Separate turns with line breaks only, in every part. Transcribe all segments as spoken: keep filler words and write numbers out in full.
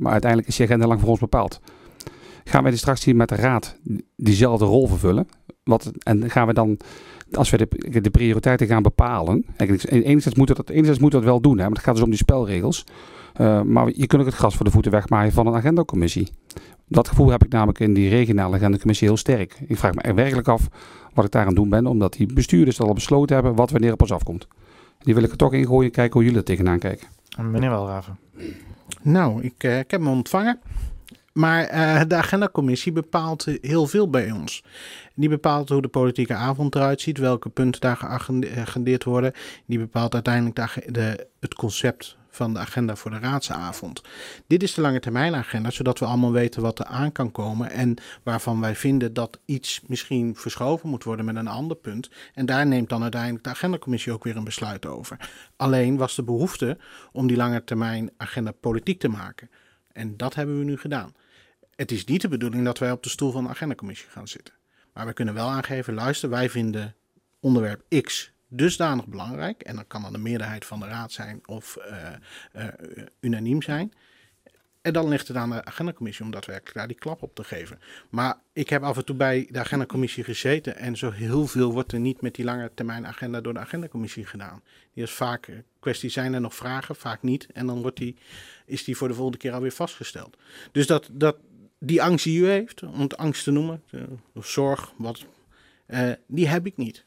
maar uiteindelijk is die agenda lang voor ons bepaald. Gaan wij die straks hier met de raad diezelfde rol vervullen? Wat, en gaan we dan, als we de, de prioriteiten gaan bepalen, eigenlijk, enigszins moeten we dat, enigszins moeten we dat wel doen, hè, maar het gaat dus om die spelregels. Uh, maar je kunt ook het gras voor de voeten wegmaaien van een agendacommissie. Dat gevoel heb ik namelijk in die regionale agendacommissie heel sterk. Ik vraag me er werkelijk af wat ik daar aan het doen ben, omdat die bestuurders al besloten hebben wat wanneer op ons afkomt. Die wil ik er toch in gooien en kijken hoe jullie er tegenaan kijken.
Meneer Welraven.
Nou, ik, uh, ik heb hem ontvangen. Maar uh, de agendacommissie bepaalt heel veel bij ons. Die bepaalt hoe de politieke avond eruit ziet, welke punten daar geagendeerd worden. Die bepaalt uiteindelijk de, de, het concept van de agenda voor de raadsavond. Dit is de lange termijn agenda, zodat we allemaal weten wat er aan kan komen en waarvan wij vinden dat iets misschien verschoven moet worden met een ander punt. En daar neemt dan uiteindelijk de agendacommissie ook weer een besluit over. Alleen was de behoefte om die lange termijn agenda politiek te maken. En dat hebben we nu gedaan. Het is niet de bedoeling dat wij op de stoel van de agendacommissie gaan zitten. Maar we kunnen wel aangeven, luister, wij vinden onderwerp X dusdanig belangrijk. En dan kan dan de meerderheid van de raad zijn of uh, uh, unaniem zijn. En dan ligt het aan de agendacommissie om daadwerkelijk daar die klap op te geven. Maar ik heb af en toe bij de agendacommissie gezeten. En zo heel veel wordt er niet met die lange termijn agenda door de agendacommissie gedaan. Die is vaak kwestie, zijn er nog vragen? Vaak niet. En dan wordt die, is die voor de volgende keer alweer vastgesteld. Dus dat, dat, die angst die u heeft, om het angst te noemen, of zorg, wat, uh, die heb ik niet.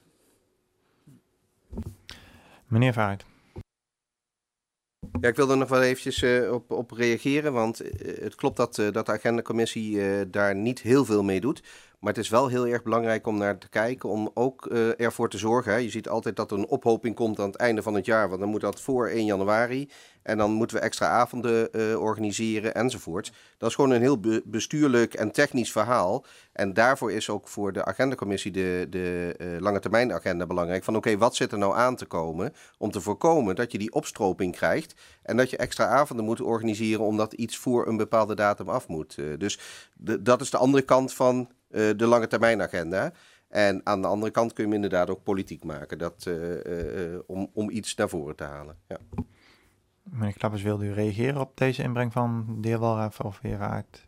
Meneer Vaart.
Ja, ik wil er nog wel eventjes uh, op, op reageren, want uh, het klopt dat, uh, dat de agendacommissie uh, daar niet heel veel mee doet. Maar het is wel heel erg belangrijk om naar te kijken, om ook uh, ervoor te zorgen. Hè. Je ziet altijd dat er een ophoping komt aan het einde van het jaar, want dan moet dat voor één januari. En dan moeten we extra avonden uh, organiseren enzovoort. Dat is gewoon een heel be- bestuurlijk en technisch verhaal. En daarvoor is ook voor de agendacommissie de, de uh, lange termijn agenda belangrijk. Van oké, okay, wat zit er nou aan te komen om te voorkomen dat je die opstroping krijgt. En dat je extra avonden moet organiseren omdat iets voor een bepaalde datum af moet. Uh, dus de, dat is de andere kant van uh, de lange termijn agenda. En aan de andere kant kun je hem inderdaad ook politiek maken. Dat, uh, uh, om, om iets naar voren te halen. Ja.
Meneer Klappers, wilde u reageren op deze inbreng van de heer Welraven of heer Aert?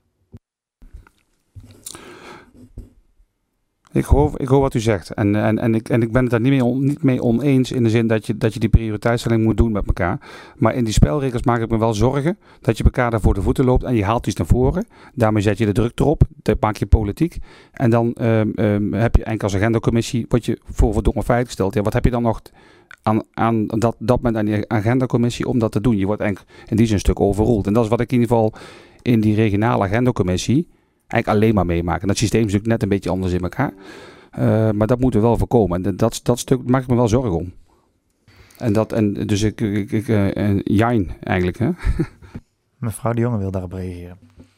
Ik hoor, ik hoor wat u zegt en, en, en, ik, en ik ben het daar niet mee, on, niet mee oneens in de zin dat je, dat je die prioriteitsstelling moet doen met elkaar. Maar in die spelregels maak ik me wel zorgen dat je elkaar daar voor de voeten loopt en je haalt iets naar voren. Daarmee zet je de druk erop, dat maak je politiek. En dan um, um, heb je enkel als agendacommissie, word je voor verdomme feit gesteld. Ja, wat heb je dan nog aan, aan dat, dat moment aan die agendacommissie om dat te doen? Je wordt eigenlijk in die zin een stuk overroeld. En dat is wat ik in ieder geval in die regionale agendacommissie eigenlijk alleen maar meemaken. Dat systeem is natuurlijk net een beetje anders in elkaar. Uh, maar dat moeten we wel voorkomen. En dat, dat stuk maak ik me wel zorgen om. En dat, en dus ik, ik, ik uh, jijn eigenlijk. Hè?
Mevrouw de Jonge wil daarop reageren.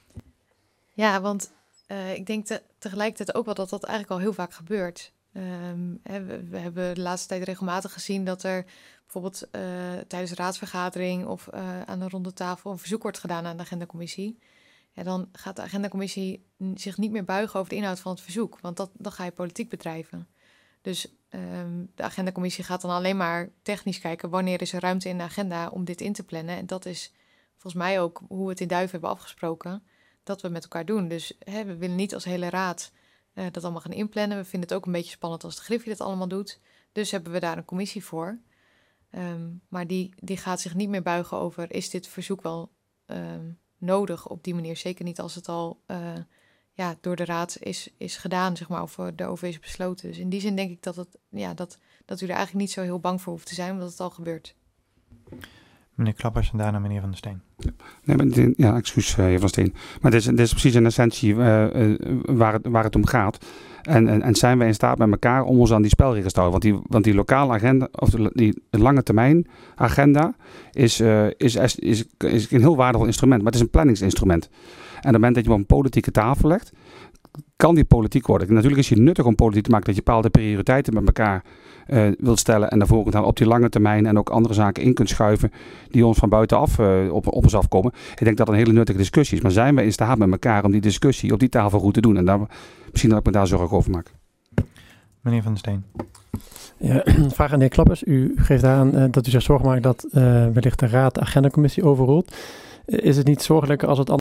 Ja, want uh, ik denk te, tegelijkertijd ook wel dat dat eigenlijk al heel vaak gebeurt. Um, hè, we, we hebben de laatste tijd regelmatig gezien dat er bijvoorbeeld uh, tijdens de raadsvergadering of uh, aan de ronde tafel een verzoek wordt gedaan aan de agendacommissie. Ja, dan gaat de agendacommissie zich niet meer buigen over de inhoud van het verzoek. Want dat, dan ga je politiek bedrijven. Dus um, de agendacommissie gaat dan alleen maar technisch kijken wanneer is er ruimte in de agenda om dit in te plannen. En dat is volgens mij ook hoe we het in Duiven hebben afgesproken, dat we met elkaar doen. Dus hè, we willen niet als hele raad uh, dat allemaal gaan inplannen. We vinden het ook een beetje spannend als de Griffie dat allemaal doet. Dus hebben we daar een commissie voor. Um, maar die, die gaat zich niet meer buigen over, is dit verzoek wel Um, nodig op die manier. Zeker niet als het al uh, ja, door de raad is, is gedaan, zeg maar, of daarover is besloten. Dus in die zin denk ik dat, het, ja, dat, dat u er eigenlijk niet zo heel bang voor hoeft te zijn, omdat het al gebeurt.
Meneer Klappers en daarna meneer Van der Steen.
Nee, maar, ja, excuus, uh, heer Van der Steen. Maar dit is, dit is precies in essentie uh, uh, waar, het, waar het om gaat. En, en, en zijn wij in staat met elkaar om ons aan die spelregels te houden. Want die, want die lokale agenda, of de, die lange termijn agenda, is, uh, is, is, is, is een heel waardevol instrument. Maar het is een planningsinstrument. En op het moment dat je hem op een politieke tafel legt, kan die politiek worden. Natuurlijk is het nuttig om politiek te maken dat je bepaalde prioriteiten met elkaar uh, wilt stellen en daarvoor kunt halen op die lange termijn en ook andere zaken in kunt schuiven die ons van buitenaf uh, op, op ons afkomen. Ik denk dat dat een hele nuttige discussie is. Maar zijn we in staat met elkaar om die discussie op die tafel goed te doen? En daar, misschien dat ik me daar zorgen over maak.
Meneer Van der Steen.
Ja, vraag aan de heer Klappers. U geeft aan uh, dat u zich zorgen maakt dat uh, wellicht de raad de agendacommissie overroelt. Uh, is het niet zorgelijk als het